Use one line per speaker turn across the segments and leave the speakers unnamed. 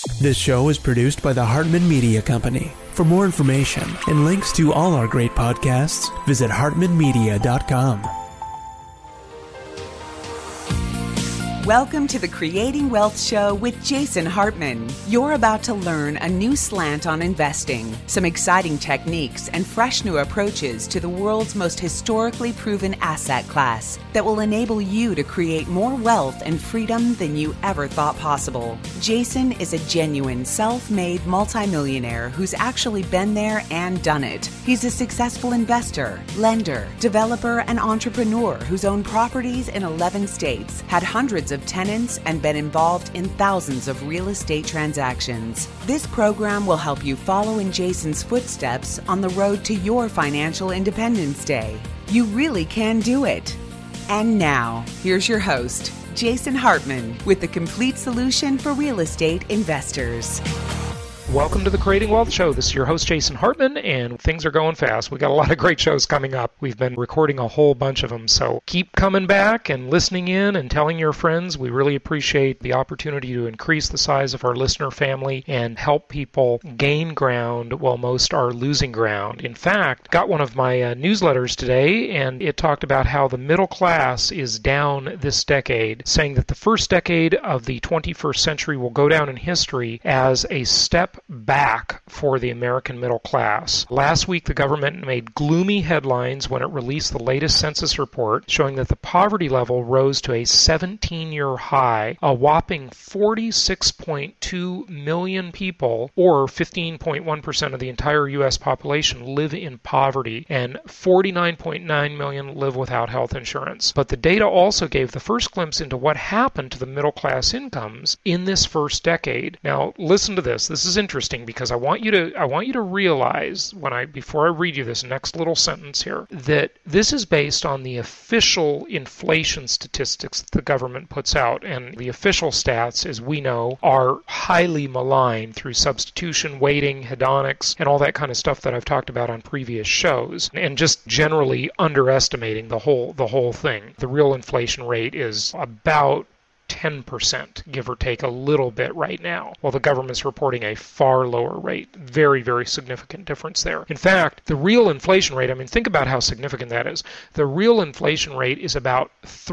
This show is produced by the Hartman Media Company. For more information and links to all our great podcasts, visit hartmanmedia.com.
Welcome to the Creating Wealth Show with Jason Hartman. You're about to learn a new slant on investing, some exciting techniques, and fresh new approaches to the world's most historically proven asset class that will enable you to create more wealth and freedom than you ever thought possible. Jason is a genuine self-made multimillionaire who's actually been there and done it. He's a successful investor, lender, developer, and entrepreneur who's owned properties in 11 states, had hundreds of tenants, and been involved in thousands of real estate transactions. This program will help you follow in Jason's footsteps on the road to your financial independence day. You really can do it. And now, here's your host, Jason Hartman, with the complete solution for real estate investors.
Welcome to the Creating Wealth Show. This is your host, Jason Hartman, and things are going fast. We got a lot of great shows coming up. We've been recording a whole bunch of them, so keep coming back and listening in and telling your friends. We really appreciate the opportunity to increase the size of our listener family and help people gain ground while most are losing ground. In fact, got one of my newsletters today, and it talked about how the middle class is down this decade, saying that the first decade of the 21st century will go down in history as a step back for the American middle class. Last week, the government made gloomy headlines when it released the latest census report showing that the poverty level rose to a 17-year high. A whopping 46.2 million people, or 15.1% of the entire U.S. population, live in poverty, and 49.9 million live without health insurance. But the data also gave the first glimpse into what happened to the middle class incomes in this first decade. Now, listen to this. This is interesting because I want you to realize before I read you this next little sentence here that this is based on the official inflation statistics that the government puts out, and the official stats, as we know, are highly maligned through substitution, weighting, hedonics, and all that kind of stuff that I've talked about on previous shows, and just generally underestimating the whole thing. The real inflation rate is about 10%, give or take a little bit right now, while the government's reporting a far lower rate. Very, very significant difference there. In fact, the real inflation rate, think about how significant that is. The real inflation rate is about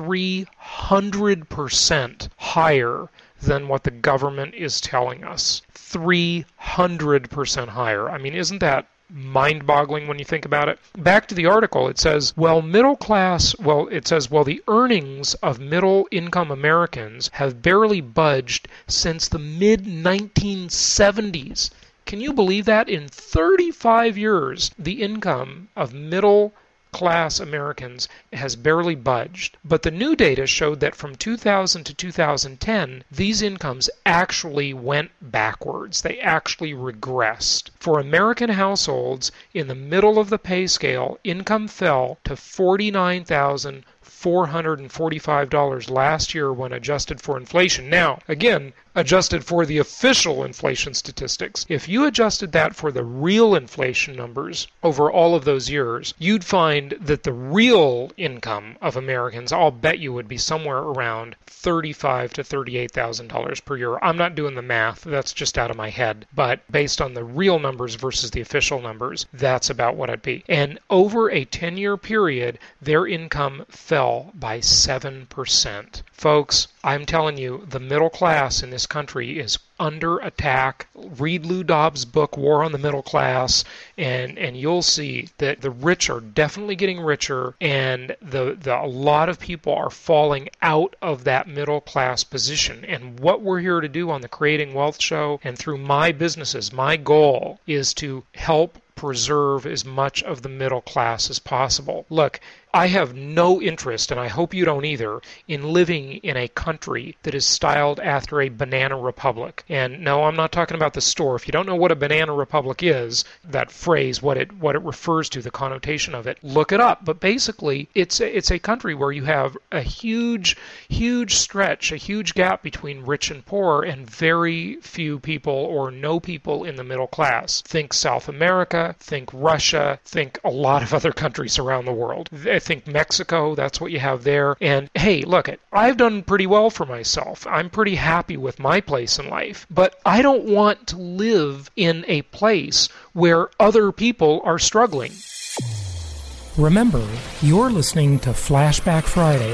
300% higher than what the government is telling us. 300% higher. Isn't that mind-boggling when you think about it? Back to the article, it says, the earnings of middle-income Americans have barely budged since the mid-1970s. Can you believe that? In 35 years, the income of middle-class Americans has barely budged. But the new data showed that from 2000 to 2010, these incomes actually went backwards. They actually regressed. For American households in the middle of the pay scale, income fell to $49,445 last year when adjusted for inflation. Now, again, adjusted for the official inflation statistics. If you adjusted that for the real inflation numbers over all of those years, you'd find that the real income of Americans, I'll bet you, would be somewhere around $35,000 to $38,000 per year. I'm not doing the math. That's just out of my head. But based on the real numbers versus the official numbers, that's about what it'd be. And over a 10-year period, their income fell by 7%. Folks, I'm telling you, the middle class in this country is under attack. Read Lou Dobbs' book, War on the Middle Class, and you'll see that the rich are definitely getting richer, and a lot of people are falling out of that middle class position. And what we're here to do on the Creating Wealth Show and through my businesses, my goal is to help preserve as much of the middle class as possible. Look, I have no interest, and I hope you don't either, in living in a country that is styled after a banana republic. And no, I'm not talking about the store. If you don't know what a banana republic is, that phrase, what it refers to, the connotation of it, look it up. But basically, it's a country where you have a huge stretch, a huge gap between rich and poor, and very few people or no people in the middle class. Think South America, think Russia, think a lot of other countries around the world. I think Mexico, that's what you have there. And hey, look, I've done pretty well for myself. I'm pretty happy with my place in life. But I don't want to live in a place where other people are struggling.
Remember, you're listening to Flashback Friday.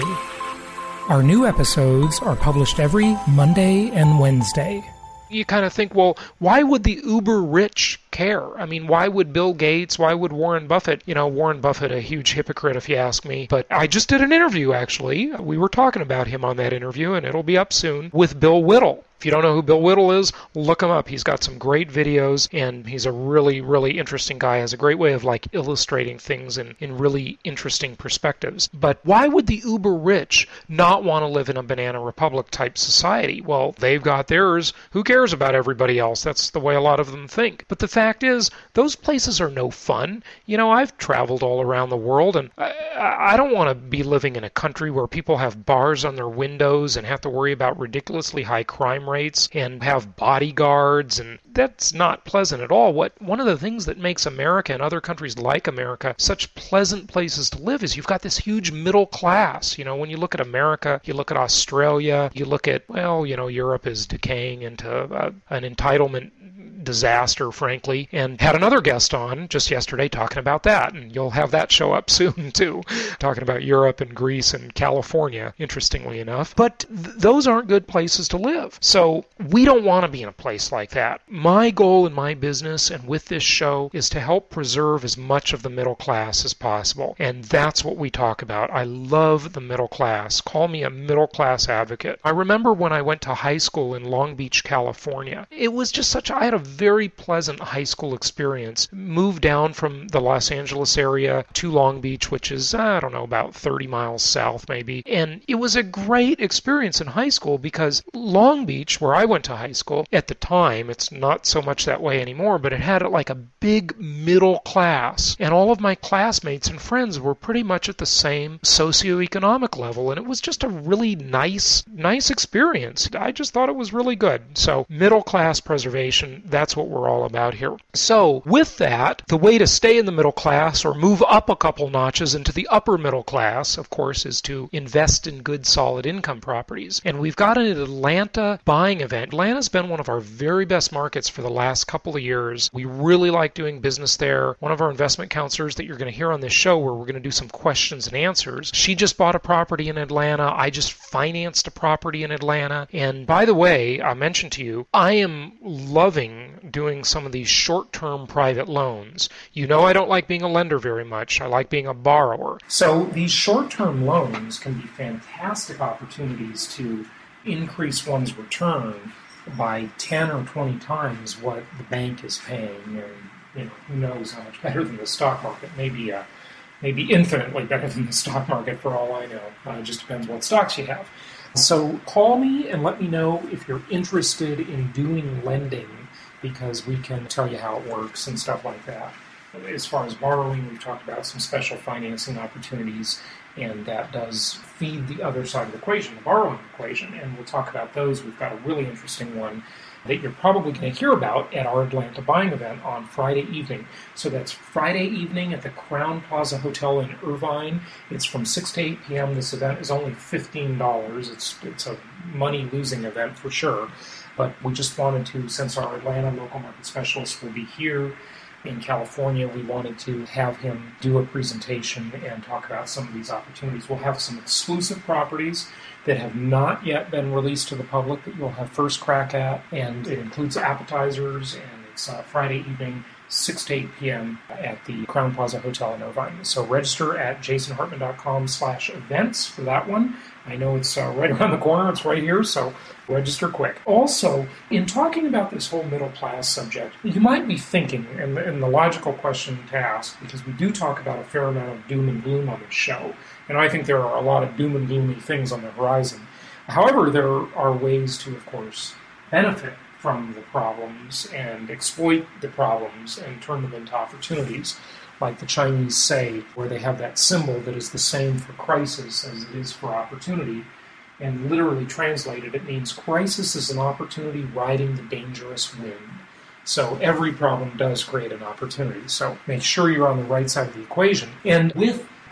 Our new episodes are published every Monday and Wednesday.
You kind of think, well, why would the uber rich care? I mean, why would Bill Gates, why would Warren Buffett? Warren Buffett, a huge hypocrite if you ask me. But I just did an interview, actually. We were talking about him on that interview, and it'll be up soon, with Bill Whittle. If you don't know who Bill Whittle is, look him up. He's got some great videos, and he's a really, really interesting guy. He has a great way of illustrating things in really interesting perspectives. But why would the uber rich not want to live in a banana republic type society? Well, they've got theirs. Who cares about everybody else? That's the way a lot of them think. But the fact is, those places are no fun. I've traveled all around the world, and I don't want to be living in a country where people have bars on their windows and have to worry about ridiculously high crime rates and have bodyguards, and that's not pleasant at all. One of the things that makes America and other countries like America such pleasant places to live is you've got this huge middle class. When you look at America, you look at Australia, you look at, Europe is decaying into an entitlement disaster, frankly, and had another guest on just yesterday talking about that, and you'll have that show up soon too, talking about Europe and Greece and California, interestingly enough. But those aren't good places to live. So we don't want to be in a place like that. My goal in my business and with this show is to help preserve as much of the middle class as possible, and that's what we talk about. I love the middle class. Call me a middle class advocate. I remember when I went to high school in Long Beach, California. It was just I had a very pleasant high school experience. Moved down from the Los Angeles area to Long Beach, which is, about 30 miles south maybe. And it was a great experience in high school because Long Beach, where I went to high school, at the time, it's not so much that way anymore, but it had a big middle class. And all of my classmates and friends were pretty much at the same socioeconomic level. And it was just a really nice experience. I just thought it was really good. So middle class preservation, that's what we're all about here. So with that, the way to stay in the middle class or move up a couple notches into the upper middle class, of course, is to invest in good, solid income properties. And we've got an Atlanta buying event. Atlanta's been one of our very best markets for the last couple of years. We really like doing business there. One of our investment counselors that you're going to hear on this show, where we're going to do some questions and answers, she just bought a property in Atlanta. I just financed a property in Atlanta. And by the way, I mentioned to you, I am loving doing some of these short-term private loans. I don't like being a lender very much. I like being a borrower. So these short-term loans can be fantastic opportunities to increase one's return by 10 or 20 times what the bank is paying. And who knows how much better than the stock market. Maybe infinitely better than the stock market for all I know. It just depends what stocks you have. So call me and let me know if you're interested in doing lending, because we can tell you how it works and stuff like that. As far as borrowing, we've talked about some special financing opportunities, and that does feed the other side of the equation, the borrowing equation, and we'll talk about those. We've got a really interesting one that you're probably going to hear about at our Atlanta buying event on Friday evening. So that's Friday evening at the Crown Plaza Hotel in Irvine. It's from 6 to 8 p.m. This event is only $15. It's a money-losing event for sure. But we just wanted to, since our Atlanta local market specialist will be here in California, we wanted to have him do a presentation and talk about some of these opportunities. We'll have some exclusive properties that have not yet been released to the public that you'll have first crack at, and it includes appetizers, and it's Friday evening, 6 to 8 p.m. at the Crown Plaza Hotel in Irvine. So register at jasonhartman.com/events for that one. I know it's right around the corner. It's right here, so register quick. Also, in talking about this whole middle class subject, you might be thinking, and the logical question to ask, because we do talk about a fair amount of doom and gloom on this show, and I think there are a lot of doom and gloomy things on the horizon. However, there are ways to, of course, benefit from the problems and exploit the problems and turn them into opportunities. Like the Chinese say, where they have that symbol that is the same for crisis as it is for opportunity. And literally translated, it means crisis is an opportunity riding the dangerous wind. So every problem does create an opportunity. So make sure you're on the right side of the equation. And with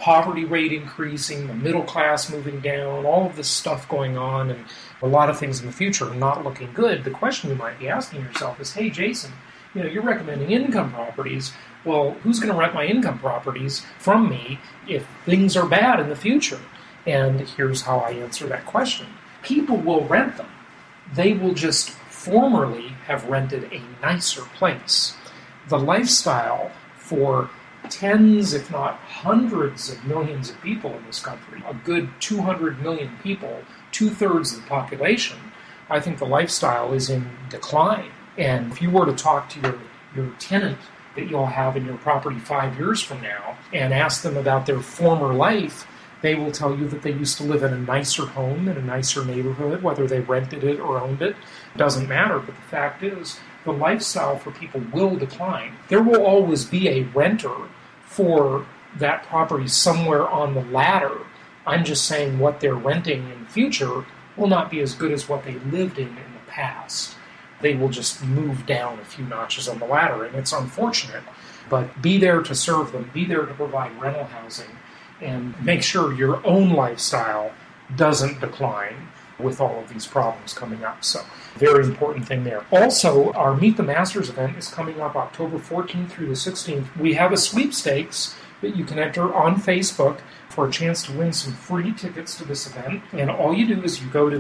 poverty rate increasing, the middle class moving down, all of this stuff going on, and a lot of things in the future are not looking good. The question you might be asking yourself is, hey, Jason, you're recommending income properties. Well, who's going to rent my income properties from me if things are bad in the future? And here's how I answer that question. People will rent them. They will just formerly have rented a nicer place. The lifestyle for tens, if not hundreds of millions of people in this country, a good 200 million people, 2/3 of the population, I think the lifestyle is in decline. And if you were to talk to your tenant that you'll have in your property 5 years from now and ask them about their former life, they will tell you that they used to live in a nicer home in a nicer neighborhood, whether they rented it or owned it. It doesn't matter, but the fact is, the lifestyle for people will decline. There will always be a renter for that property somewhere on the ladder. I'm just saying what they're renting in the future will not be as good as what they lived in the past. They will just move down a few notches on the ladder, and it's unfortunate. But be there to serve them, be there to provide rental housing, and make sure your own lifestyle doesn't decline with all of these problems coming up. So, very important thing there. Also, our Meet the Masters event is coming up October 14th through the 16th. We have a sweepstakes that you can enter on Facebook for a chance to win some free tickets to this event. And all you do is you go to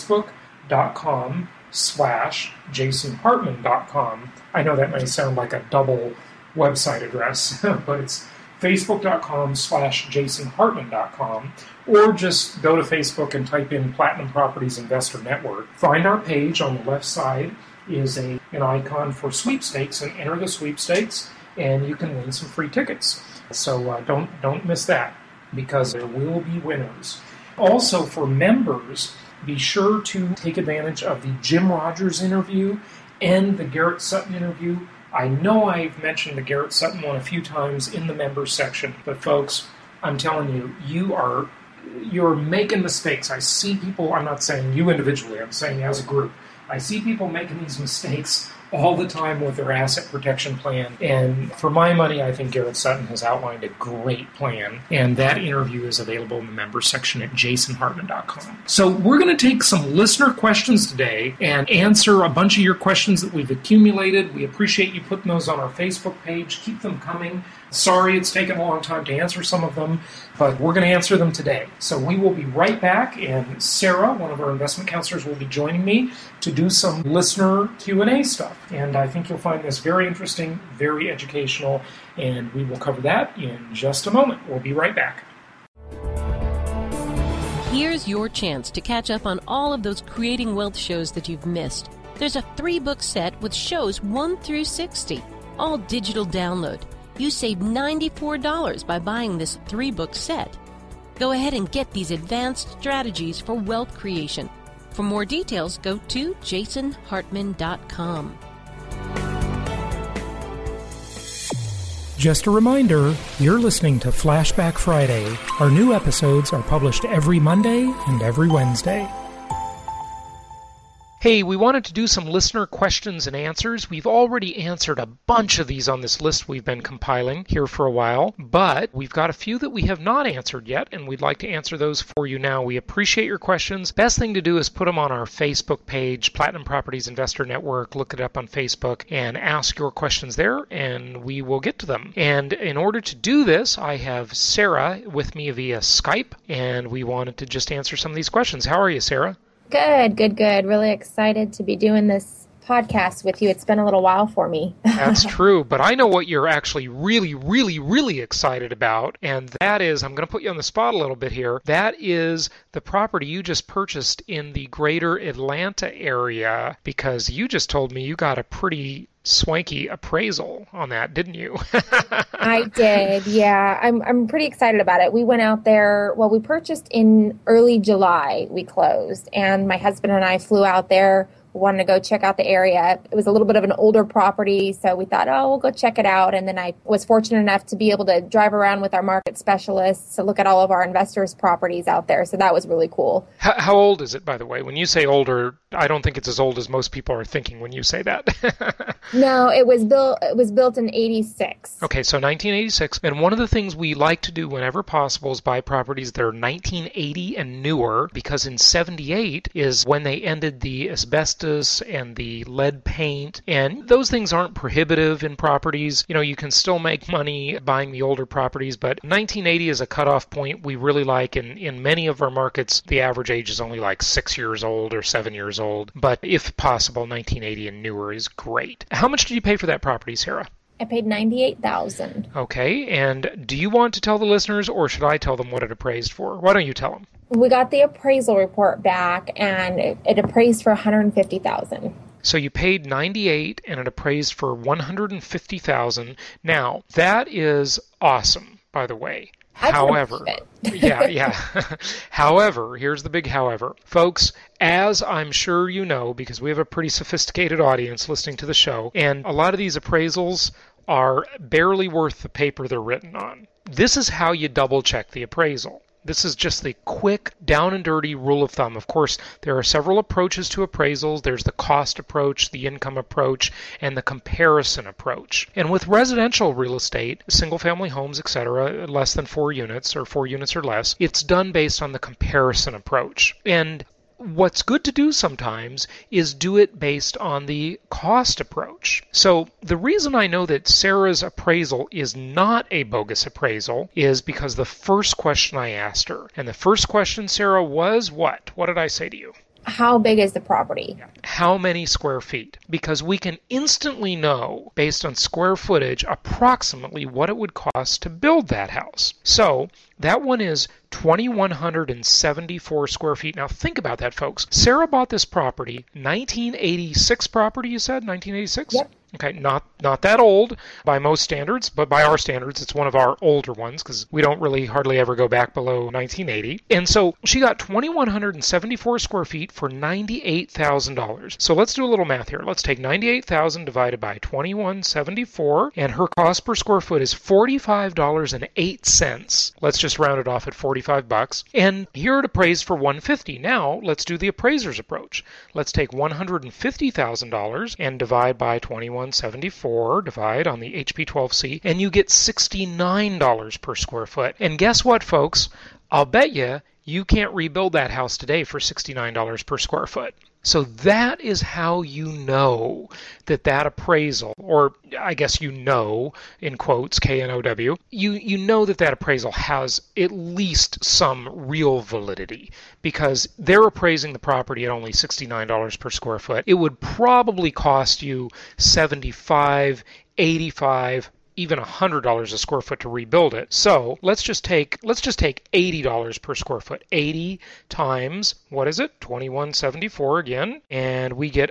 facebook.com/jasonhartman.com. I know that may sound like a double website address, but it's facebook.com/jasonhartman.com, or just go to Facebook and type in Platinum Properties Investor Network. Find our page. On the left side is an icon for sweepstakes, and enter the sweepstakes, and you can win some free tickets. So don't miss that, because there will be winners. Also, for members, be sure to take advantage of the Jim Rogers interview and the Garrett Sutton interview. I know I've mentioned the Garrett Sutton one a few times in the members section, but folks, I'm telling you, you're making mistakes. I see people, I'm not saying you individually, I'm saying as a group, I see people making these mistakes all the time with their asset protection plan. And for my money, I think Garrett Sutton has outlined a great plan. And that interview is available in the members section at jasonhartman.com. So we're going to take some listener questions today and answer a bunch of your questions that we've accumulated. We appreciate you putting those on our Facebook page. Keep them coming. Sorry it's taken a long time to answer some of them, but we're going to answer them today. So we will be right back, and Sarah, one of our investment counselors, will be joining me to do some listener Q&A stuff. And I think you'll find this very interesting, very educational, and we will cover that in just a moment. We'll be right back.
Here's your chance to catch up on all of those Creating Wealth shows that you've missed. There's a 3-book set with shows 1 through 60, all digital download. You save $94 by buying this 3-book set. Go ahead and get these advanced strategies for wealth creation. For more details, go to jasonhartman.com.
Just a reminder, you're listening to Flashback Friday. Our new episodes are published every Monday and every Wednesday.
Hey, we wanted to do some listener questions and answers. We've already answered a bunch of these on this list we've been compiling here for a while, but we've got a few that we have not answered yet, and we'd like to answer those for you now. We appreciate your questions. Best thing to do is put them on our Facebook page, Platinum Properties Investor Network. Look it up on Facebook and ask your questions there, and we will get to them. And in order to do this, I have Sarah with me via Skype, and we wanted to just answer some of these questions. How are you, Sarah?
Good. Really excited to be doing this podcast with you. It's been a little while for me.
That's true, but I know what you're actually really excited about, and that is, I'm going to put you on the spot a little bit here, that is the property you just purchased in the greater Atlanta area, because you just told me you got a pretty swanky appraisal on that, didn't you?
I did, yeah. I'm pretty excited about it. We went out there, well, we purchased in early July, we closed, and my husband and I flew out there. We wanted to go check out the area. It was a little bit of an older property, so we thought, we'll go check it out. And then I was fortunate enough to be able to drive around with our market specialists to look at all of our investors' properties out there, so that was really cool.
How old is it, by the way? When you say older, I don't think it's as old as most people are thinking when you say that.
No, it was built in 86.
Okay, so 1986. And one of the things we like to do whenever possible is buy properties that are 1980 and newer, because in 78 is when they ended the asbestos and the lead paint. And those things aren't prohibitive in properties. You can still make money buying the older properties, but 1980 is a cutoff point we really like. In many of our markets, the average age is only like 6 years old or 7 years old. But if possible, 1980 and newer is great. How much did you pay for that property, Sarah?
I paid $98,000.
Okay, and do you want to tell the listeners, or should I tell them what it appraised for? Why don't you tell them?
We got the appraisal report back, and it appraised for $150,000.
So you paid $98,000 and it appraised for $150,000. Now, that is awesome, by the way. However, yeah. However, here's the big however. Folks, as I'm sure you know, because we have a pretty sophisticated audience listening to the show, and a lot of these appraisals are barely worth the paper they're written on. This is how you double check the appraisal. This is just the quick, down and dirty rule of thumb. Of course, there are several approaches to appraisals. There's the cost approach, the income approach, and the comparison approach. And with residential real estate, single-family homes, etc., less than 4 units or 4 units or less, it's done based on the comparison approach. And what's good to do sometimes is do it based on the cost approach. So the reason I know that Sarah's appraisal is not a bogus appraisal is because the first question I asked her, and the first question, Sarah, was what? What did I say to you?
How big is the property?
How many square feet? Because we can instantly know, based on square footage, approximately what it would cost to build that house. So that one is 2,174 square feet. Now think about that, folks. Sarah bought this property, 1986 property, you said? 1986?
Yep.
Okay, not that old by most standards, but by our standards, it's one of our older ones because we don't really hardly ever go back below 1980. And so she got 2,174 square feet for $98,000. So let's do a little math here. Let's take 98,000 divided by 2,174, and her cost per square foot is $45.08. Let's just round it off at $45. And here it appraised for $150. Now let's do the appraiser's approach. Let's take $150,000 and divide by 2,174, divide on the HP12C, and you get $69 per square foot. And guess what, folks? I'll bet you can't rebuild that house today for $69 per square foot. So that is how you know that appraisal, or I guess in quotes, K-N-O-W, you know that appraisal has at least some real validity because they're appraising the property at only $69 per square foot. It would probably cost you $75, $85, even $100 a square foot to rebuild it. So let's just take $80 per square foot. 80 times, what is it? 2,174 again, and we get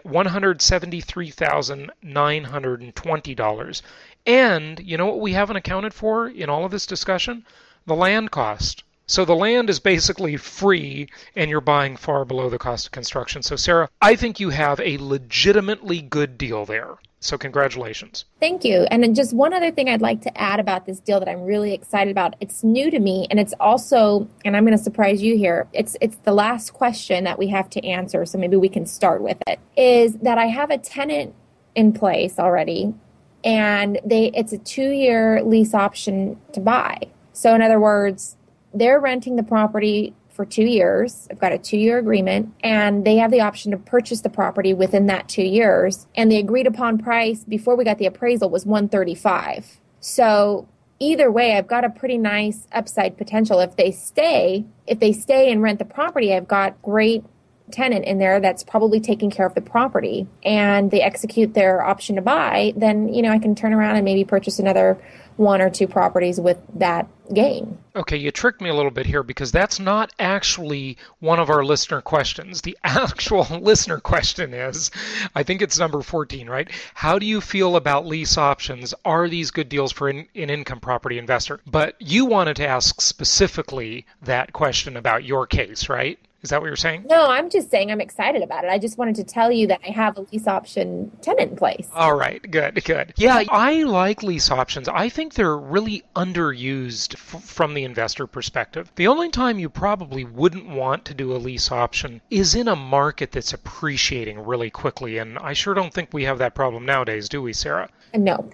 $173,920. And you know what we haven't accounted for in all of this discussion? The land cost. So the land is basically free and you're buying far below the cost of construction. So Sarah, I think you have a legitimately good deal there. So congratulations.
Thank you. And just one other thing I'd like to add about this deal that I'm really excited about. It's new to me, and it's also, and I'm going to surprise you here, it's the last question that we have to answer, so maybe we can start with it, is that I have a tenant in place already, and it's a 2-year lease option to buy. So in other words, they're renting the property for 2 years. I've got a 2-year agreement, and they have the option to purchase the property within that 2 years. And the agreed upon price before we got the appraisal was $135. So either way, I've got a pretty nice upside potential. If they stay and rent the property, I've got great tenant in there that's probably taking care of the property, and they execute their option to buy, then I can turn around and maybe purchase another 1 or 2 properties with that gain.
Okay, you tricked me a little bit here because that's not actually one of our listener questions. The actual listener question is, I think it's number 14, right? How do you feel about lease options? Are these good deals for an income property investor? But you wanted to ask specifically that question about your case, right? Is that what you're saying?
No, I'm just saying I'm excited about it. I just wanted to tell you that I have a lease option tenant in place.
All right, good. Yeah, I like lease options. I think they're really underused from the investor perspective. The only time you probably wouldn't want to do a lease option is in a market that's appreciating really quickly, and I sure don't think we have that problem nowadays, do we, Sarah?
No.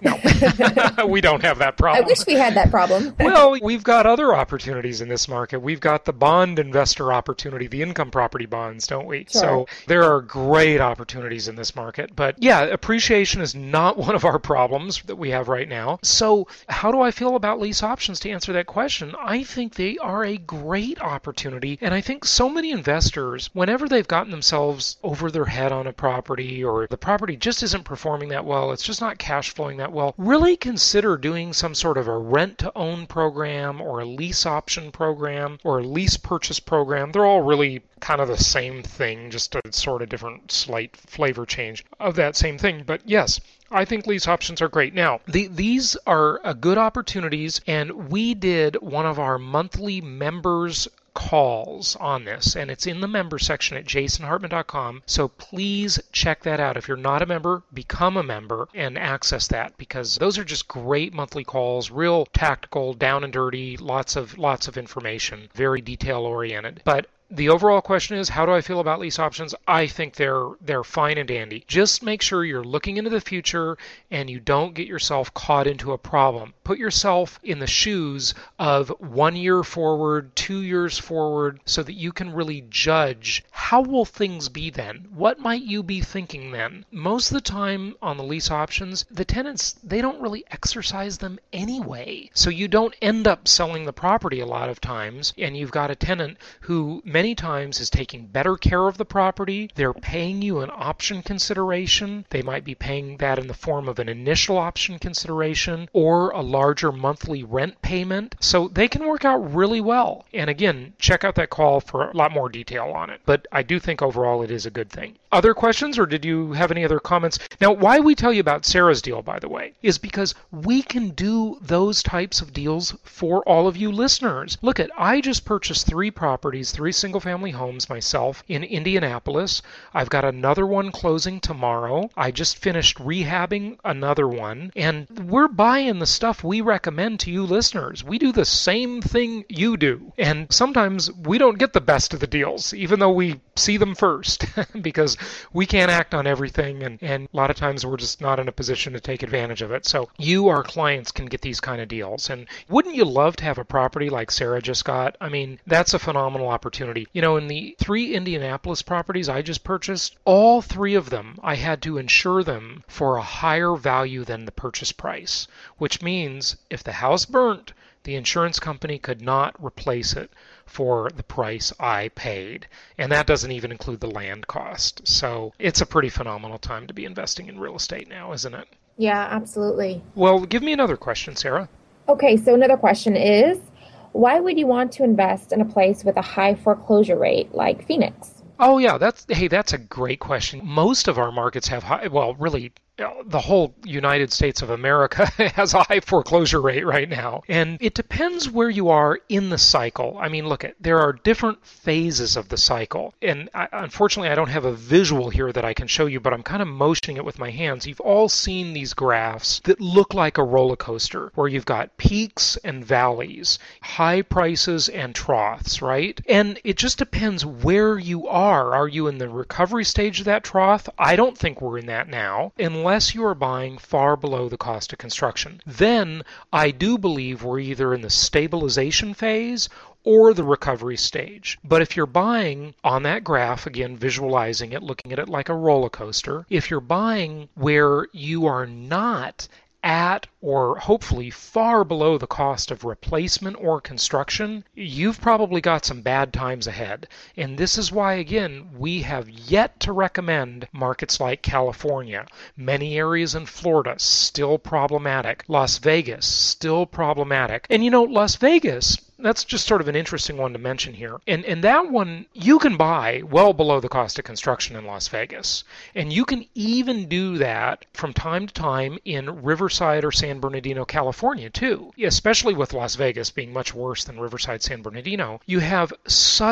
We don't have that problem.
I wish we had that problem.
Well, we've got other opportunities in this market. We've got the bond investor opportunity, the income property bonds, don't we?
Sure.
So there are great opportunities in this market. But yeah, appreciation is not one of our problems that we have right now. So how do I feel about lease options to answer that question? I think they are a great opportunity. And I think so many investors, whenever they've gotten themselves over their head on a property or the property just isn't performing that well, it's just not cash flowing that well, really consider doing some sort of a rent-to-own program or a lease option program or a lease purchase program. They're all really kind of the same thing, just a sort of different slight flavor change of that same thing. But yes, I think lease options are great. Now, these are good opportunities, and we did one of our monthly members calls on this, and it's in the member section at jasonhartman.com. So please check that out. If you're not a member, become a member and access that, because those are just great monthly calls, real tactical, down and dirty, lots of information, very detail oriented. But the overall question is, how do I feel about lease options? I think they're fine and dandy. Just make sure you're looking into the future and you don't get yourself caught into a problem. Put yourself in the shoes of 1 year forward, 2 years forward, so that you can really judge how will things be then? What might you be thinking then? Most of the time on the lease options, the tenants, they don't really exercise them anyway. So you don't end up selling the property a lot of times, and you've got a tenant who many times is taking better care of the property. They're paying you an option consideration. They might be paying that in the form of an initial option consideration or a larger monthly rent payment. So they can work out really well. And again, check out that call for a lot more detail on it. But I do think overall it is a good thing. Other questions, or did you have any other comments? Now, why we tell you about Sarah's deal, by the way, is because we can do those types of deals for all of you listeners. Look, I just purchased 3 properties, 3 single-family homes myself in Indianapolis. I've got another one closing tomorrow. I just finished rehabbing another one, and we're buying the stuff we recommend to you listeners. We do the same thing you do, and sometimes we don't get the best of the deals, even though we see them first, because we can't act on everything, and a lot of times we're just not in a position to take advantage of it. So you, our clients, can get these kind of deals. And wouldn't you love to have a property like Sarah just got? I mean, that's a phenomenal opportunity. You know, in the 3 Indianapolis properties I just purchased, all 3 of them, I had to insure them for a higher value than the purchase price, which means if the house burnt, the insurance company could not replace it for the price I paid. And that doesn't even include the land cost. So it's a pretty phenomenal time to be investing in real estate now, isn't it?
Yeah, absolutely.
Well, give me another question, Sarah.
Okay, so another question is, why would you want to invest in a place with a high foreclosure rate like Phoenix?
Oh, yeah, that's a great question. Most of our markets have high, well, really, the whole United States of America has a high foreclosure rate right now. And it depends where you are in the cycle. I mean, look, there are different phases of the cycle. And unfortunately, I don't have a visual here that I can show you, but I'm kind of motioning it with my hands. You've all seen these graphs that look like a roller coaster, where you've got peaks and valleys, high prices and troughs, right? And it just depends where you are. Are you in the recovery stage of that trough? I don't think we're in that now, unless you are buying far below the cost of construction. Then I do believe we're either in the stabilization phase or the recovery stage. But if you're buying on that graph, again, visualizing it, looking at it like a roller coaster, if you're buying where you are not at or hopefully far below the cost of replacement or construction, you've probably got some bad times ahead. And this is why, again, we have yet to recommend markets like California. Many areas in Florida, still problematic. Las Vegas, still problematic. And you know, Las Vegas, that's just sort of an interesting one to mention here. And that one, you can buy well below the cost of construction in Las Vegas. And you can even do that from time to time in Riverside or San Bernardino, California, too. Especially with Las Vegas being much worse than Riverside, San Bernardino. You have such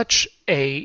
a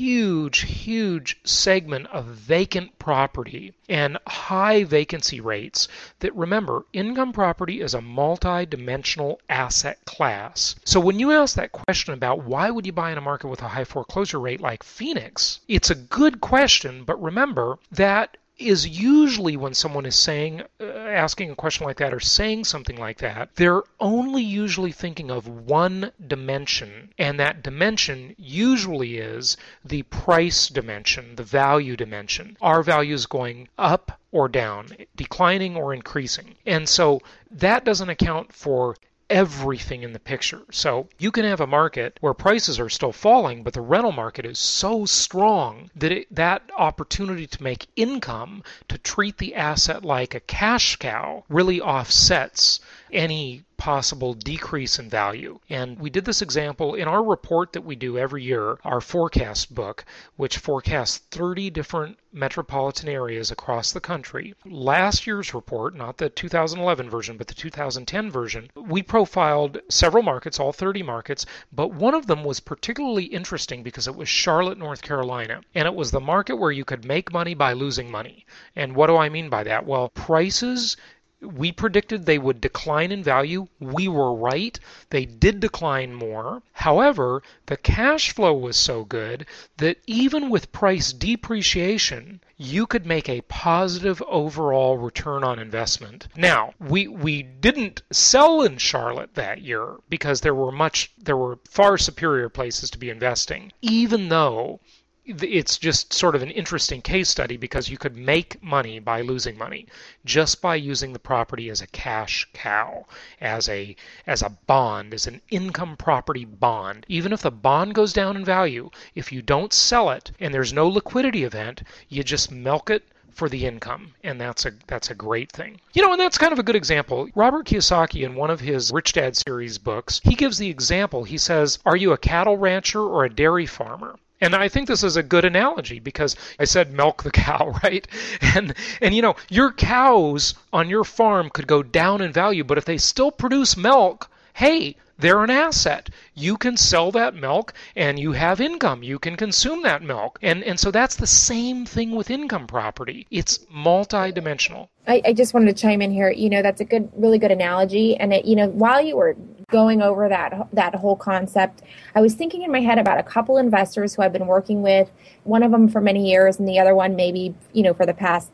huge segment of vacant property and high vacancy rates that, remember, income property is a multi-dimensional asset class. So when you ask that question about why would you buy in a market with a high foreclosure rate like Phoenix, it's a good question, but remember that is usually when someone is saying, asking a question like that or saying something like that, they're only usually thinking of one dimension, and that dimension usually is the price dimension, the value dimension. Our value is going up or down, declining or increasing. And so that doesn't account for everything in the picture. So you can have a market where prices are still falling, but the rental market is so strong that that opportunity to make income, to treat the asset like a cash cow, really offsets any possible decrease in value. And we did this example in our report that we do every year, our forecast book, which forecasts 30 different metropolitan areas across the country. Last year's report, not the 2011 version, but the 2010 version, we profiled several markets, all 30 markets, but one of them was particularly interesting because it was Charlotte, North Carolina. And it was the market where you could make money by losing money. And what do I mean by that? Well, prices, we predicted they would decline in value. We were right. They did decline more. However, the cash flow was so good that even with price depreciation, you could make a positive overall return on investment. Now, we didn't sell in Charlotte that year because there were far superior places to be investing, even though it's just sort of an interesting case study because you could make money by losing money just by using the property as a cash cow, as a bond, as an income property bond. Even if the bond goes down in value, if you don't sell it and there's no liquidity event, you just milk it for the income, and that's a great thing. And that's kind of a good example. Robert Kiyosaki, in one of his Rich Dad series books, he gives the example. He says, are you a cattle rancher or a dairy farmer? And I think this is a good analogy because I said milk the cow, right? And your cows on your farm could go down in value, but if they still produce milk, hey, they're an asset. You can sell that milk and you have income. You can consume that milk. And so that's the same thing with income property. It's multidimensional.
I just wanted to chime in here. That's a really good analogy. And while you were going over that whole concept, I was thinking in my head about a couple investors who I've been working with, one of them for many years and the other one maybe, for the past,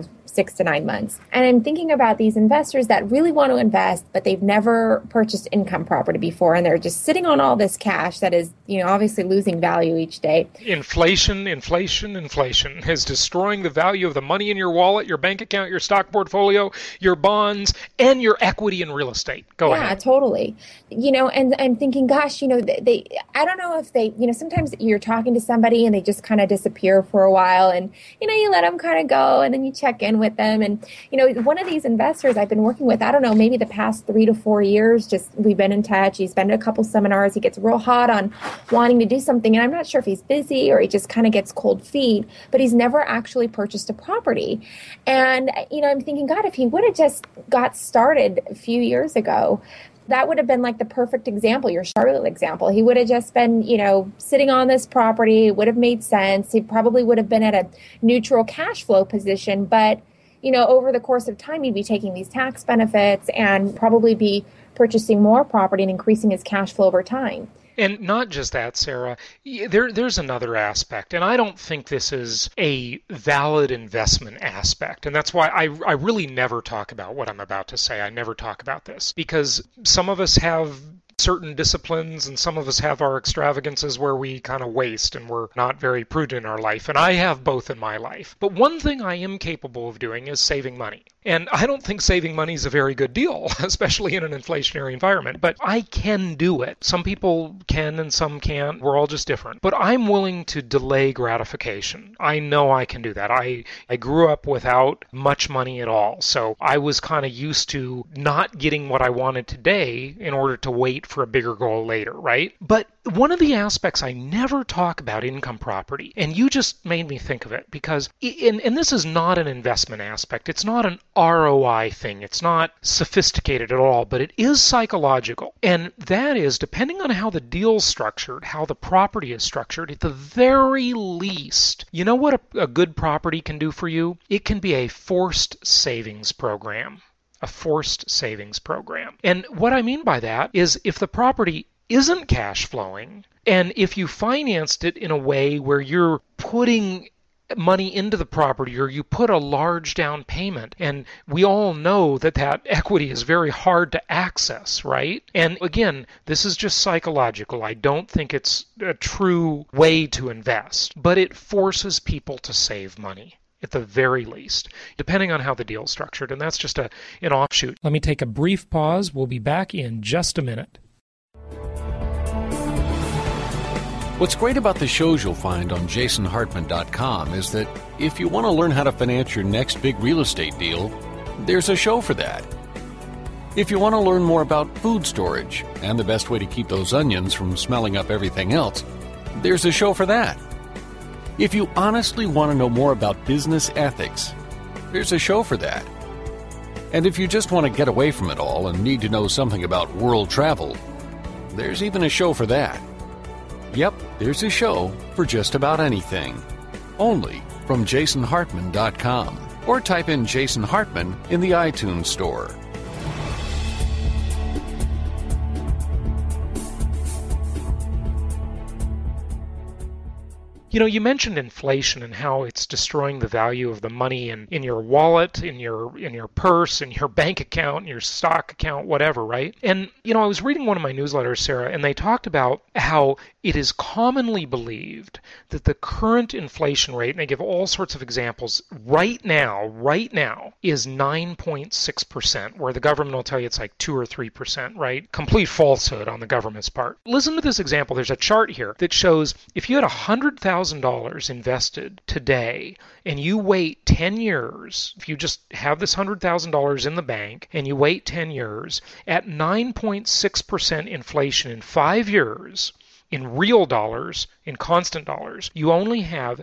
6 to 9 months. And I'm thinking about these investors that really want to invest, but they've never purchased income property before. And they're just sitting on all this cash that is, obviously losing value each day. Inflation
is destroying the value of the money in your wallet, your bank account, your stock portfolio, your bonds, and your equity in real estate. Go ahead.
Yeah, totally. And I'm thinking, gosh, I don't know if they, sometimes you're talking to somebody and they just kind of disappear for a while and, you let them kind of go and then you check in with them. And, one of these investors I've been working with, I don't know, maybe the past 3 to 4 years, just we've been in touch. He's been to a couple seminars. He gets real hot on wanting to do something. And I'm not sure if he's busy or he just kind of gets cold feet, but he's never actually purchased a property. And, I'm thinking, God, if he would have just got started a few years ago, that would have been like the perfect example, your Charlotte example. He would have just been, sitting on this property. It would have made sense. He probably would have been at a neutral cash flow position. But, over the course of time, he'd be taking these tax benefits and probably be purchasing more property and increasing his cash flow over time.
And not just that, Sarah, there's another aspect, and I don't think this is a valid investment aspect, and that's why I really never talk about what I'm about to say. I never talk about this, because some of us have certain disciplines and some of us have our extravagances where we kind of waste and we're not very prudent in our life, and I have both in my life. But one thing I am capable of doing is saving money. And I don't think saving money is a very good deal, especially in an inflationary environment, but I can do it. Some people can and some can't. We're all just different. But I'm willing to delay gratification. I know I can do that. I grew up without much money at all, so I was kind of used to not getting what I wanted today in order to wait wait for a bigger goal later, right? But one of the aspects I never talk about income property, and you just made me think of it, because, and this is not an investment aspect, it's not an ROI thing, it's not sophisticated at all, but it is psychological. And that is, depending on how the deal's structured, how the property is structured, at the very least, you know what a good property can do for you? It can be a forced savings program. A forced savings program. And what I mean by that is if the property isn't cash flowing, and if you financed it in a way where you're putting money into the property or you put a large down payment, and we all know that that equity is very hard to access, right? And again, this is just psychological. I don't think it's a true way to invest, but it forces people to save money. At the very least, depending on how the deal is structured. And that's just an offshoot. Let me take a brief pause. We'll be back in just a minute.
What's great about the shows you'll find on jasonhartman.com is that if you want to learn how to finance your next big real estate deal, there's a show for that. If you want to learn more about food storage and the best way to keep those onions from smelling up everything else, there's a show for that. If you honestly want to know more about business ethics, there's a show for that. And if you just want to get away from it all and need to know something about world travel, there's even a show for that. Yep, there's a show for just about anything. Only from jasonhartman.com. Or type in Jason Hartman in the iTunes store.
You know, you mentioned inflation and how it's destroying the value of the money in your wallet, in your purse, in your bank account, in your stock account, whatever, right? And, you know, I was reading one of my newsletters, Sarah, and they talked about how it is commonly believed that the current inflation rate, and they give all sorts of examples, right now, is 9.6%, where the government will tell you it's like 2 or 3%, right? Complete falsehood on the government's part. Listen to this example. There's a chart here that shows if you had $100,000 invested today and you wait 10 years, if you just have this $100,000 in the bank and you wait 10 years, at 9.6% inflation in 5 years, in real dollars, in constant dollars, you only have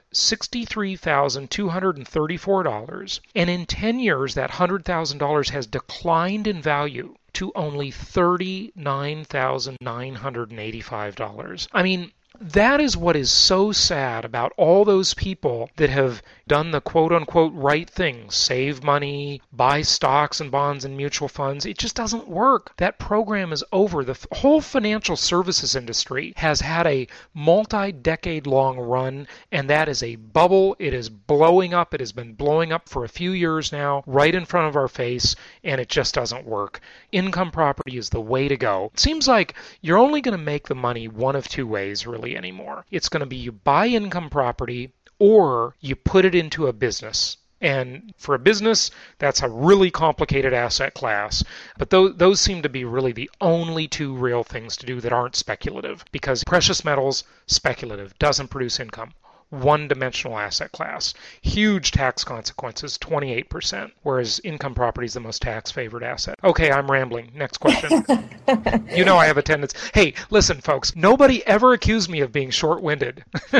$63,234, and in 10 years that $100,000 has declined in value to only $39,985. I mean, that is what is so sad about all those people that have done the quote-unquote right thing, save money, buy stocks and bonds and mutual funds. It just doesn't work. That program is over. The whole financial services industry has had a multi-decade-long run, and that is a bubble. It is blowing up. It has been blowing up for a few years now, right in front of our face, and it just doesn't work. Income property is the way to go. It seems like you're only going to make the money one of two ways, really, anymore. It's going to be you buy income property or you put it into a business. And for a business, that's a really complicated asset class. But those seem to be really the only two real things to do that aren't speculative, because precious metals, speculative, doesn't produce income. One-dimensional asset class. Huge tax consequences, 28%, whereas income property is the most tax-favored asset. Okay, I'm rambling. Next question. You know I have a tendency. Hey, listen, folks, nobody ever accused me of being short-winded. Go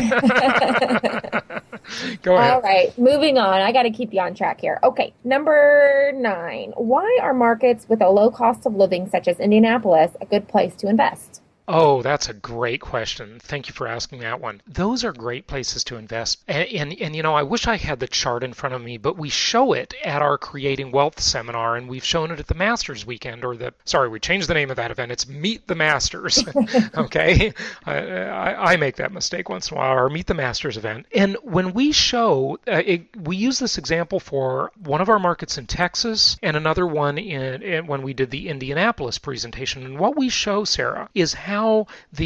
ahead.
All right, moving on. I got to keep you on track here. Okay, number 9. Why are markets with a low cost of living, such as Indianapolis, a good place to invest?
Oh, that's a great question. Thank you for asking that one. Those are great places to invest. And you know, I wish I had the chart in front of me, but we show it at our Creating Wealth seminar, and we've shown it at the Masters weekend, we changed the name of that event. It's Meet the Masters. Okay? I make that mistake once in a while, our Meet the Masters event. And when we show, we use this example for one of our markets in Texas and another one when we did the Indianapolis presentation. And what we show, Sarah, is how the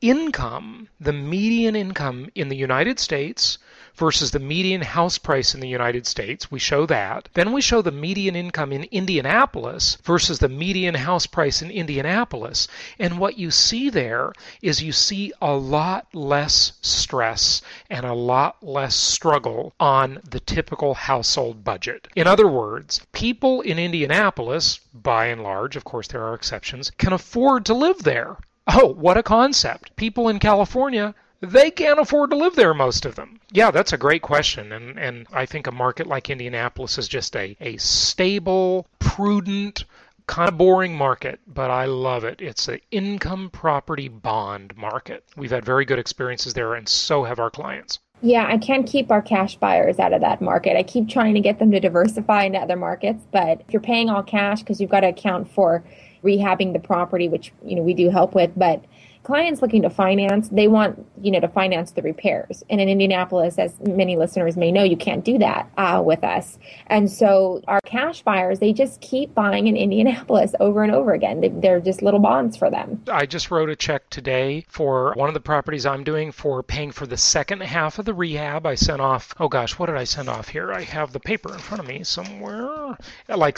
income, the median income in the United States versus the median house price in the United States. We show that. Then we show the median income in Indianapolis versus the median house price in Indianapolis. And what you see there is you see a lot less stress and a lot less struggle on the typical household budget. In other words, people in Indianapolis, by and large, of course there are exceptions, can afford to live there. Oh, what a concept. People in California, they can't afford to live there, most of them. Yeah, that's a great question. And I think a market like Indianapolis is just a stable, prudent, kind of boring market, but I love it. It's an income property bond market. We've had very good experiences there, and so have our clients.
Yeah, I can't keep our cash buyers out of that market. I keep trying to get them to diversify into other markets, but if you're paying all cash, because you've got to account for rehabbing the property, which we do help with, but clients looking to finance, they want to finance the repairs. And in Indianapolis, as many listeners may know, you can't do that with us. And so our cash buyers, they just keep buying in Indianapolis over and over again. They're just little bonds for them.
I just wrote a check today for one of the properties I'm doing for paying for the second half of the rehab. I sent off, oh gosh, what did I send off here? I have the paper in front of me somewhere. Like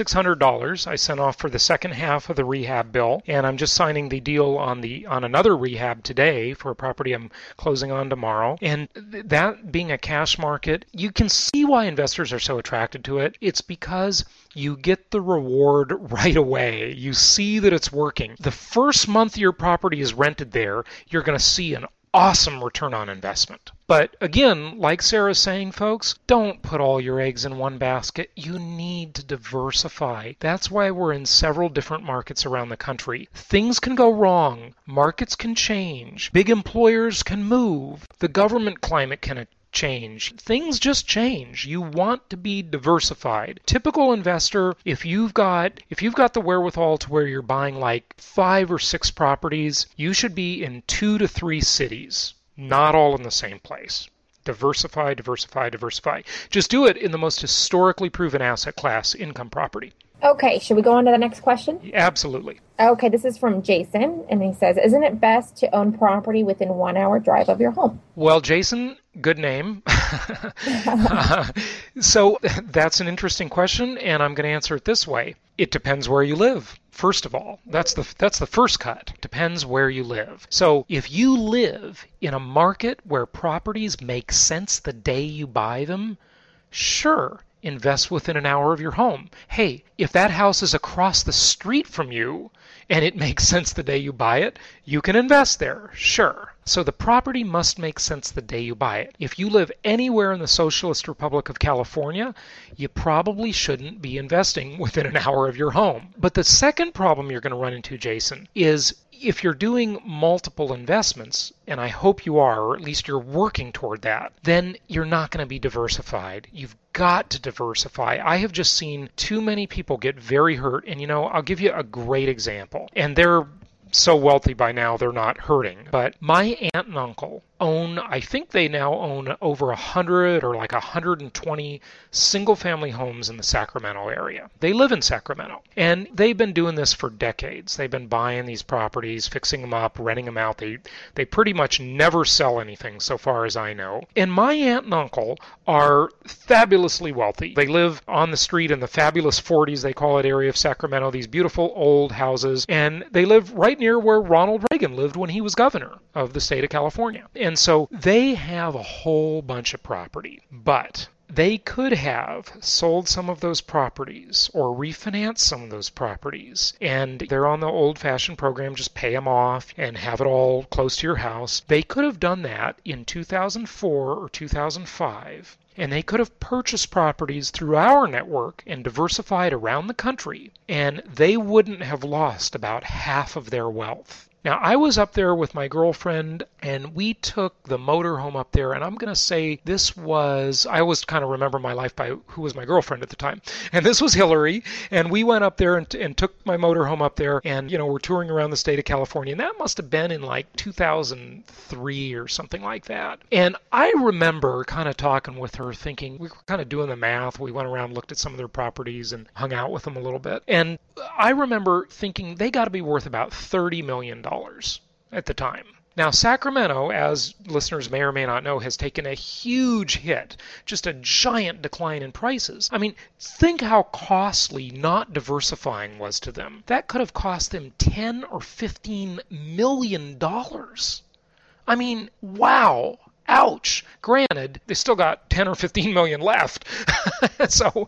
$6,600 I sent off for the second half of the rehab bill. And I'm just signing the deal on another rehab today for a property I'm closing on tomorrow. And that being a cash market, you can see why investors are so attracted to it. It's because you get the reward right away. You see that it's working. The first month your property is rented there, you're going to see an awesome return on investment. But again, like Sarah's saying, folks, don't put all your eggs in one basket. You need to diversify. That's why we're in several different markets around the country. Things can go wrong. Markets can change. Big employers can move. The government climate can change. Things just change. You want to be diversified. Typical investor, if you've got the wherewithal to where you're buying like 5 or 6 properties, you should be in 2 to 3 cities, not all in the same place. Diversify, diversify, diversify. Just do it in the most historically proven asset class, income property.
Okay, should we go on to the next question?
Absolutely.
Okay, this is from Jason, and he says, isn't it best to own property within 1 hour drive of your home?
Well, Jason, good name. So that's an interesting question, and I'm going to answer it this way. It depends where you live. First of all, that's the first cut. Depends where you live. So if you live in a market where properties make sense the day you buy them, sure, invest within an hour of your home. Hey, if that house is across the street from you and it makes sense the day you buy it, you can invest there, sure. So the property must make sense the day you buy it. If you live anywhere in the Socialist Republic of California, you probably shouldn't be investing within an hour of your home. But the second problem you're going to run into, Jason, is if you're doing multiple investments, and I hope you are, or at least you're working toward that, then you're not going to be diversified. You've got to diversify. I have just seen too many people get very hurt, and I'll give you a great example. And they're so wealthy by now they're not hurting. But my aunt and uncle I think they now own over 100 or like 120 single-family homes in the Sacramento area. They live in Sacramento, and they've been doing this for decades. They've been buying these properties, fixing them up, renting them out. They pretty much never sell anything, so far as I know. And my aunt and uncle are fabulously wealthy. They live on the street in the fabulous 40s, they call it, area of Sacramento, these beautiful old houses, and they live right near where Ronald Reagan lived when he was governor of the state of California. And so they have a whole bunch of property, but they could have sold some of those properties or refinanced some of those properties, and they're on the old-fashioned program, just pay them off and have it all close to your house. They could have done that in 2004 or 2005, and they could have purchased properties through our network and diversified around the country, and they wouldn't have lost about half of their wealth. Now, I was up there with my girlfriend, and we took the motorhome up there, and I'm going to say I always kind of remember my life by who was my girlfriend at the time, and this was Hillary, and we went up there and took my motorhome up there, and, we're touring around the state of California, and that must have been in like 2003 or something like that. And I remember kind of talking with her, thinking, we were kind of doing the math, we went around, looked at some of their properties, and hung out with them a little bit, and I remember thinking they got to be worth about $30 million at the time. Now, Sacramento, as listeners may or may not know, has taken a huge hit, just a giant decline in prices. I mean, think how costly not diversifying was to them. That could have cost them $10 or $15 million. I mean, wow. Ouch. Granted, they still got 10 or 15 million left. So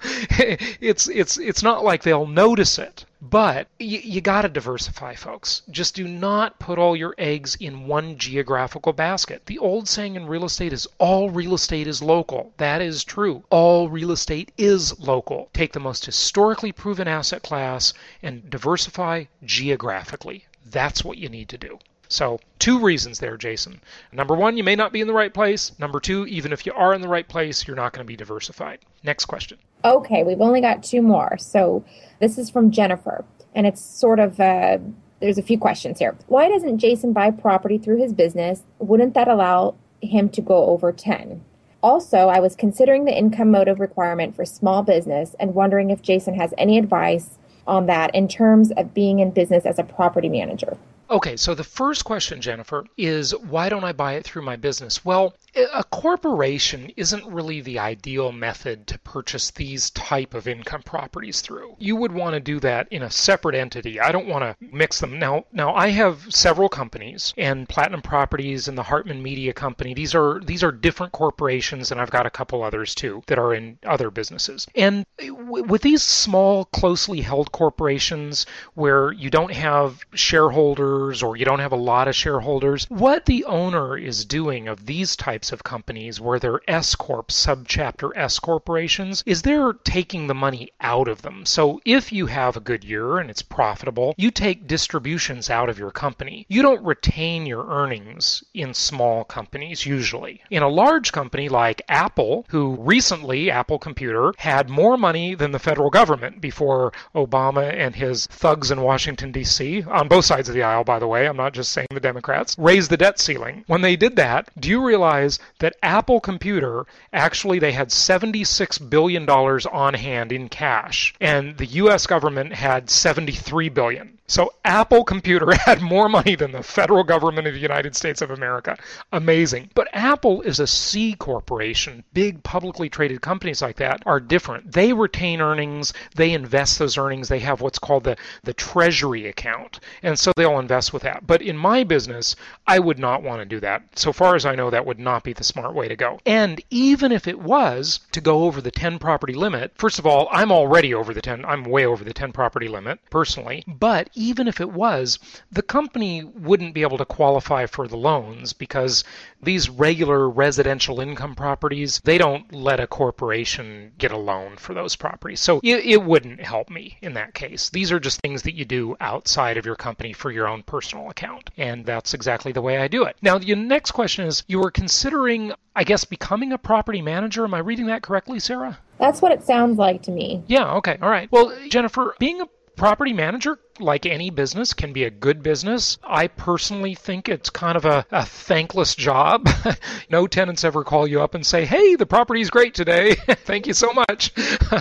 it's not like they'll notice it. But you got to diversify, folks. Just do not put all your eggs in one geographical basket. The old saying in real estate is all real estate is local. That is true. All real estate is local. Take the most historically proven asset class and diversify geographically. That's what you need to do. So 2 reasons there, Jason. Number 1, you may not be in the right place. Number 2, even if you are in the right place, you're not going to be diversified. Next question.
Okay, we've only got 2 more. So this is from Jennifer, and it's sort of, there's a few questions here. Why doesn't Jason buy property through his business? Wouldn't that allow him to go over 10? Also, I was considering the income motive requirement for small business and wondering if Jason has any advice on that in terms of being in business as a property manager.
Okay, so the first question, Jennifer, is why don't I buy it through my business? Well, a corporation isn't really the ideal method to purchase these type of income properties through. You would want to do that in a separate entity. I don't want to mix them. Now I have several companies, and Platinum Properties and the Hartman Media Company. These are different corporations, and I've got a couple others too that are in other businesses. And with these small, closely held corporations where you don't have shareholders or you don't have a lot of shareholders, what the owner is doing of these types of companies where they're S-Corp, subchapter S corporations, is they're taking the money out of them. So if you have a good year and it's profitable, you take distributions out of your company. You don't retain your earnings in small companies usually. In a large company like Apple, who recently, Apple Computer, had more money than the federal government before Obama and his thugs in Washington, D.C., on both sides of the aisle, by the way, I'm not just saying the Democrats, raised the debt ceiling. When they did that, do you realize that Apple Computer, actually they had $76 billion on hand in cash, and the U.S. government had $73 billion. So Apple Computer had more money than the federal government of the United States of America. Amazing. But Apple is a C corporation. Big publicly traded companies like that are different. They retain earnings. They invest those earnings. They have what's called the treasury account. And so they'll invest with that. But in my business, I would not want to do that. So far as I know, that would not be the smart way to go. And even if it was to go over the 10 property limit, first of all, I'm already over the 10. I'm way over the 10 property limit personally. But even if it was, the company wouldn't be able to qualify for the loans because these regular residential income properties, they don't let a corporation get a loan for those properties. So it wouldn't help me in that case. These are just things that you do outside of your company for your own personal account. And that's exactly the way I do it. Now, the next question is, you were considering, I guess, becoming a property manager. Am I reading that correctly, Sarah?
That's what it sounds like to me.
Yeah, okay, all right. Well, Jennifer, being a property manager, like any business, can be a good business. I personally think it's kind of a thankless job. No tenants ever call you up and say, hey, the property's great today. Thank you so much.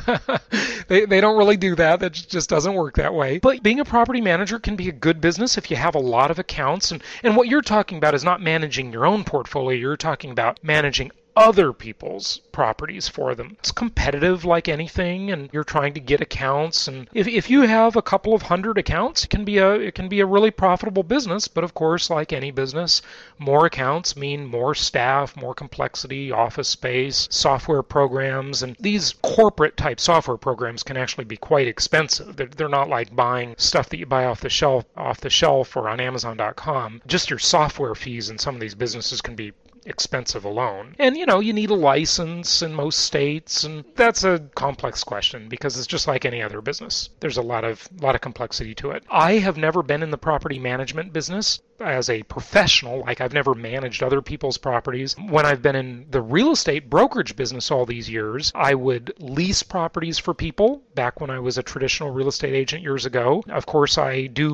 They don't really do that. That just doesn't work that way. But being a property manager can be a good business if you have a lot of accounts. And what you're talking about is not managing your own portfolio. You're talking about managing other people's properties for them. It's competitive like anything, and you're trying to get accounts. And if you have a couple of hundred accounts, it can be a really profitable business. But of course, like any business, more accounts mean more staff, more complexity, office space, software programs, and these corporate type software programs can actually be quite expensive. They're not like buying stuff that you buy off the shelf or on Amazon.com. Just your software fees in some of these businesses can be expensive alone. And you need a license in most states, and that's a complex question because it's just like any other business. There's a lot of complexity to it. I have never been in the property management business as a professional, like I've never managed other people's properties. When I've been in the real estate brokerage business all these years, I would lease properties for people back when I was a traditional real estate agent years ago. Of course, I do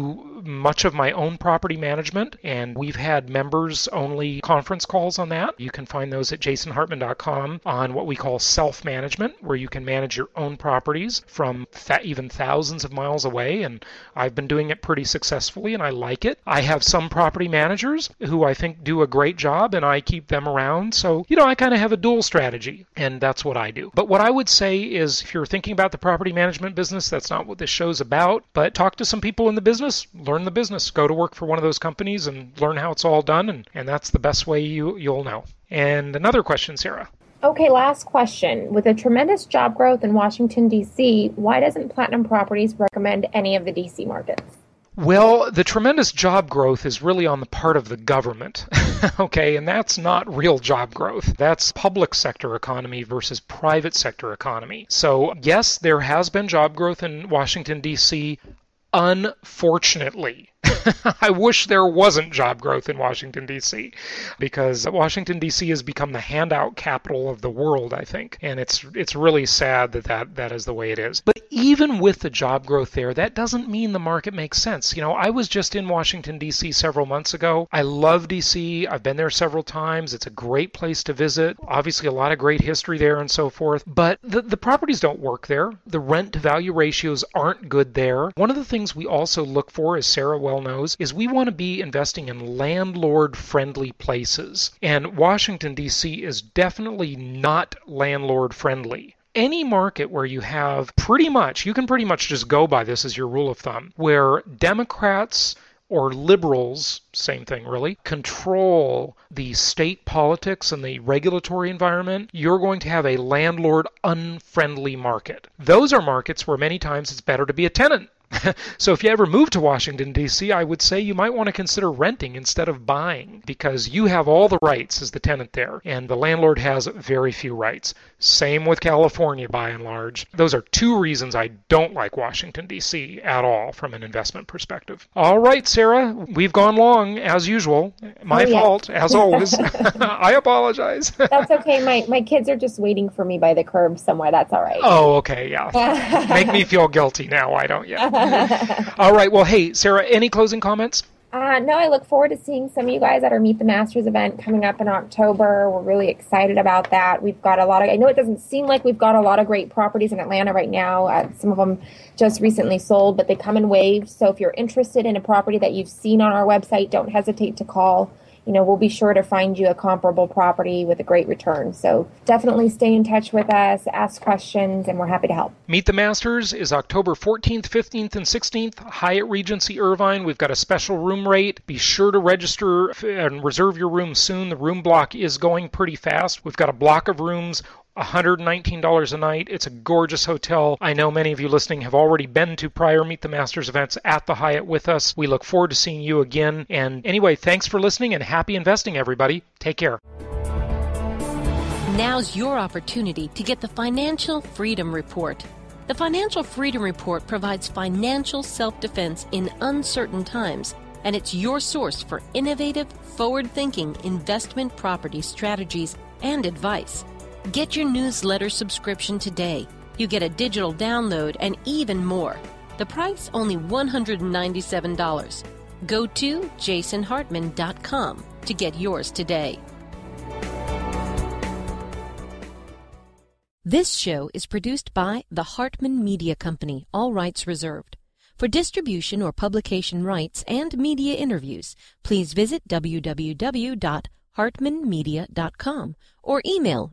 much of my own property management, and we've had members-only conference calls on that. You can find those at jasonhartman.com on what we call self-management, where you can manage your own properties from even thousands of miles away, and I've been doing it pretty successfully, and I like it. I have some property managers who I think do a great job, and I keep them around, so, I kind of have a dual strategy, and that's what I do. But what I would say is, if you're thinking about the property management business, that's not what this show's about, but talk to some people in the business, learn the business, go to work for one of those companies and learn how it's all done, and that's the best way you'll know. And another question, Sarah.
Okay, last question. With a tremendous job growth in Washington, D.C., why doesn't Platinum Properties recommend any of the D.C. markets?
Well, the tremendous job growth is really on the part of the government, okay, and that's not real job growth. That's public sector economy versus private sector economy. So, yes, there has been job growth in Washington, D.C., unfortunately. I wish there wasn't job growth in Washington, D.C., because Washington, D.C. has become the handout capital of the world, I think. And it's really sad that is the way it is. But even with the job growth there, that doesn't mean the market makes sense. I was just in Washington, D.C. several months ago. I love D.C. I've been there several times. It's a great place to visit. Obviously, a lot of great history there and so forth. But the properties don't work there. The rent-to-value ratios aren't good there. One of the things we also look for, as Sarah well knows, is we want to be investing in landlord-friendly places. And Washington, D.C. is definitely not landlord-friendly. Any market where you have you can pretty much just go by this as your rule of thumb, where Democrats or liberals, same thing really, control the state politics and the regulatory environment, you're going to have a landlord-unfriendly market. Those are markets where many times it's better to be a tenant. So if you ever move to Washington, D.C., I would say you might want to consider renting instead of buying, because you have all the rights as the tenant there, and the landlord has very few rights. Same with California, by and large. Those are two reasons I don't like Washington, D.C. at all from an investment perspective. All right, Sarah, we've gone long, as usual. My fault, as always. I apologize.
That's okay. My kids are just waiting for me by the curb somewhere. That's all right.
Oh, okay, yeah. Make me feel guilty now, why don't you? All right. Well, hey, Sarah, any closing comments?
No, I look forward to seeing some of you guys at our Meet the Masters event coming up in October. We're really excited about that. We've got I know it doesn't seem like we've got a lot of great properties in Atlanta right now. Some of them just recently sold, but they come in waves. So if you're interested in a property that you've seen on our website, don't hesitate to call. We'll be sure to find you a comparable property with a great return. So definitely stay in touch with us, ask questions, and we're happy to help.
Meet the Masters is October 14th, 15th, and 16th, Hyatt Regency Irvine. We've got a special room rate. Be sure to register and reserve your room soon. The room block is going pretty fast. We've got a block of rooms, $119 a night. It's a gorgeous hotel. I know many of you listening have already been to prior Meet the Masters events at the Hyatt with us. We look forward to seeing you again. And anyway, thanks for listening and happy investing, everybody. Take care.
Now's your opportunity to get the Financial Freedom Report. The Financial Freedom Report provides financial self-defense in uncertain times, and it's your source for innovative, forward-thinking investment property strategies and advice. Get your newsletter subscription today. You get a digital download and even more. The price only $197. Go to jasonhartman.com to get yours today. This show is produced by the Hartman Media Company, all rights reserved. For distribution or publication rights and media interviews, please visit www.hartmanmedia.com or email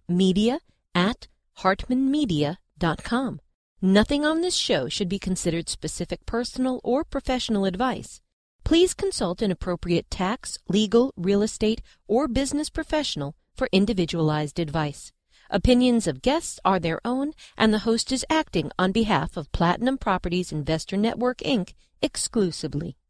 media@hartmanmedia.com. Nothing on this show should be considered specific personal or professional advice. Please consult an appropriate tax, legal, real estate, or business professional for individualized advice. Opinions of guests are their own, and the host is acting on behalf of Platinum Properties Investor Network, Inc. exclusively.